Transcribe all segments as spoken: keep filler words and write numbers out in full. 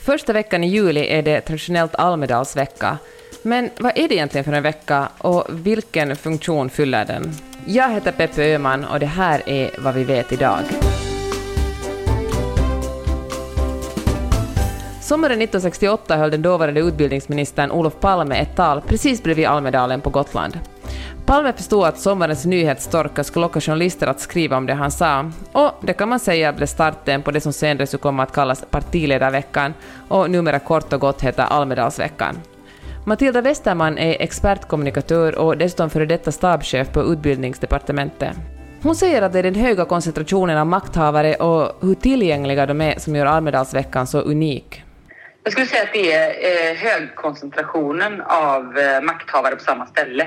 Första veckan i juli är det traditionellt Almedalsvecka. Men vad är det egentligen för en vecka och vilken funktion fyller den? Jag heter Peppe Öhman och det här är vad vi vet idag. Sommaren nittonhundrasextioåtta höll den dåvarande utbildningsministern Olof Palme ett tal precis bredvid Almedalen på Gotland. Palme förstod att sommarens nyhetsstorka skulle locka journalister att skriva om det han sa. Och det kan man säga blev starten på det som senare så kommer att kallas partiledarveckan och numera kort och gott heter Almedalsveckan. Matilda Westerman är expertkommunikatör och dessutom före detta stabschef på utbildningsdepartementet. Hon säger att det är den höga koncentrationen av makthavare och hur tillgängliga de är som gör Almedalsveckan så unik. Jag skulle säga att det är högkoncentrationen av makthavare på samma ställe.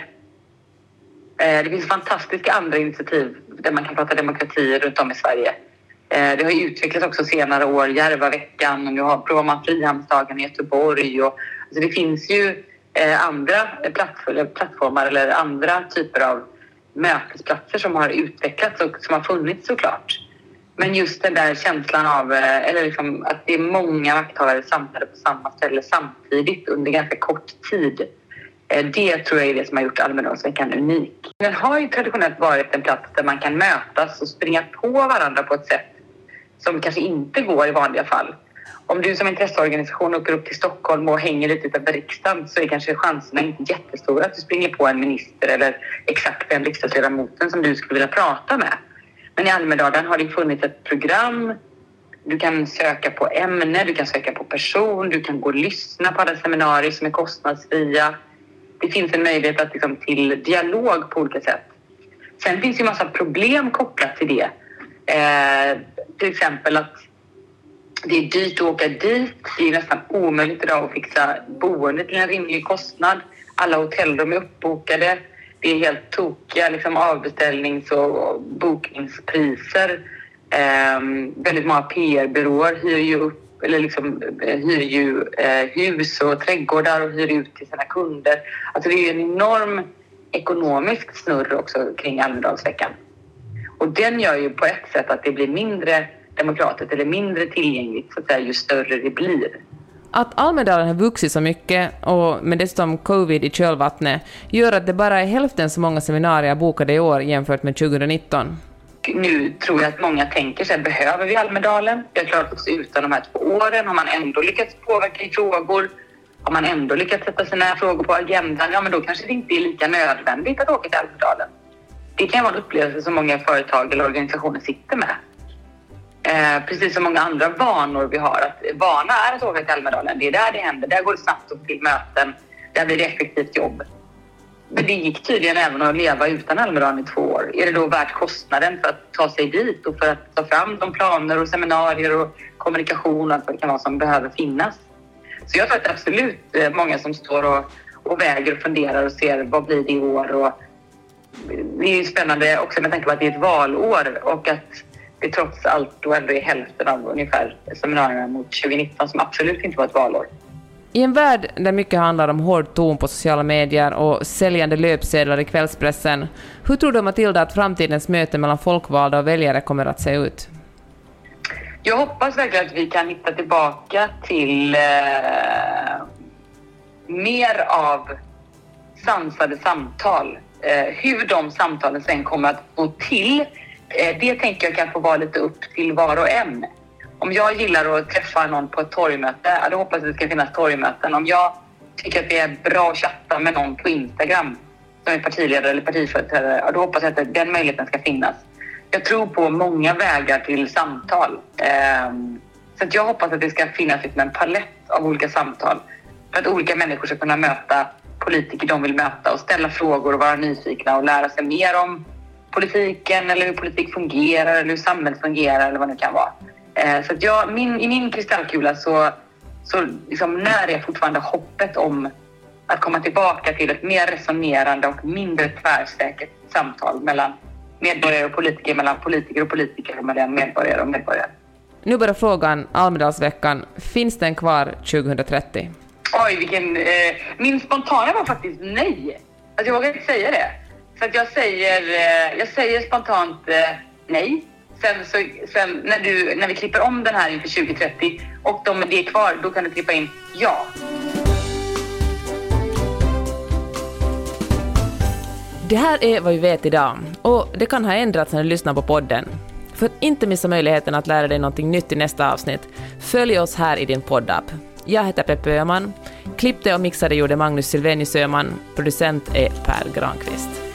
Det finns fantastiska andra initiativ där man kan prata demokrati runt om i Sverige. Det har ju utvecklats också senare år, Järvaveckan, och nu har provar man Frihamnsdagen i Göteborg. Och, alltså det finns ju andra plattformar eller andra typer av mötesplatser som har utvecklats och som har funnits såklart. Men just den där känslan av eller liksom att det är många makthavare samlade på samma ställe samtidigt under ganska kort tid. Det tror jag är det som har gjort Almedalsveckan unik. Den har ju traditionellt varit en plats där man kan mötas och springa på varandra på ett sätt som kanske inte går i vanliga fall. Om du som intresseorganisation åker upp till Stockholm och hänger lite utanför riksdagen så är kanske chanserna inte jättestora att du springer på en minister eller exakt den riksdagsledamoten som du skulle vilja prata med. Men i Almedalen har det funnits ett program. Du kan söka på ämne, du kan söka på person, du kan gå och lyssna på alla seminarier som är kostnadsfria. Det finns en möjlighet att, liksom, till dialog på olika sätt. Sen finns ju en massa problem kopplat till det. Eh, till exempel att det är dyrt att åka dit. Det är nästan omöjligt idag att fixa boende till en rimlig kostnad. Alla hotellrum är uppbokade. Det är helt tokiga liksom, avbeställnings- och bokningspriser. Eh, väldigt många P R-byråer hyr ju upp eller liksom hyr ju eh, hus och trädgårdar och hyr ut till sina kunder. Alltså det är en enorm ekonomisk snurr också kring Almedalsveckan. Och den gör ju på ett sätt att det blir mindre demokratiskt eller mindre tillgängligt så att säga, ju större det blir. Att Almedalen har vuxit så mycket och med dessutom covid i kölvattnet gör att det bara är hälften så många seminarier bokade i år jämfört med tjugonitton. Nu tror jag att många tänker sig, behöver vi Almedalen? Jag har klarat oss utan de här två åren. Har man ändå lyckats påverka i frågor? Har man ändå lyckats sätta sina frågor på agendan? Ja, men då kanske det inte är lika nödvändigt att åka till Almedalen. Det kan vara en upplevelse som många företag eller organisationer sitter med. Eh, precis som många andra vanor vi har. Att vana är att åka till Almedalen. Det är där det händer. Där går det snabbt upp till möten. Där blir det effektivt jobb. Men det gick tydligen även att leva utan Almedalen i två år. Är det då värt kostnaden för att ta sig dit och för att ta fram de planer och seminarier och kommunikation och allt vad det kan vara som behöver finnas? Så jag tror att det är absolut många som står och, och väger och funderar och ser vad blir det i år. Och det är ju spännande också med tanke på att det är ett valår och att det trots allt då ändå är hälften av ungefär seminarierna mot tjugonitton som absolut inte var ett valår. I en värld där mycket handlar om hård ton på sociala medier och säljande löpsedlar i kvällspressen, hur tror du, Matilda, att framtidens möte mellan folkvalda och väljare kommer att se ut? Jag hoppas verkligen att vi kan hitta tillbaka till eh, mer av sansade samtal. Eh, hur de samtalen sen kommer att gå till, eh, det tänker jag kan få vara lite upp till var och en. Om jag gillar att träffa någon på ett torgmöte, då hoppas jag att det ska finnas torgmöten. Om jag tycker att det är bra att chatta med någon på Instagram som är partiledare eller partiföreträdare, då hoppas jag att den möjligheten ska finnas. Jag tror på många vägar till samtal. Så att jag hoppas att det ska finnas en palett av olika samtal. För att olika människor ska kunna möta politiker de vill möta och ställa frågor och vara nyfikna och lära sig mer om politiken eller hur politik fungerar eller hur samhället fungerar eller vad det kan vara. Så att jag, min, i min kristallkula så, så liksom när är fortfarande hoppet om att komma tillbaka till ett mer resonerande och mindre tvärsäkert samtal mellan medborgare och politiker, mellan politiker och politiker och mellan medborgare och medborgare. Nu börjar frågan, Almedalsveckan, finns den kvar tjugohundratrettio? Oj, vilken... Eh, min spontana var faktiskt nej. Alltså jag vågar inte säga det. Så att jag säger, eh, jag säger spontant eh, nej. Sen, så, sen när, du, när vi klipper om den här inför tjugo trettio och de det är kvar, då kan du klippa in ja. Det här är vad vi vet idag, och det kan ha ändrats när du lyssnar på podden. För att inte missa möjligheten att lära dig någonting nytt i nästa avsnitt, följ oss här i din poddapp. Jag heter Peppe Öhman, klippte och mixade gjorde Magnus Sylvenius Öhman, producent är Per Granqvist.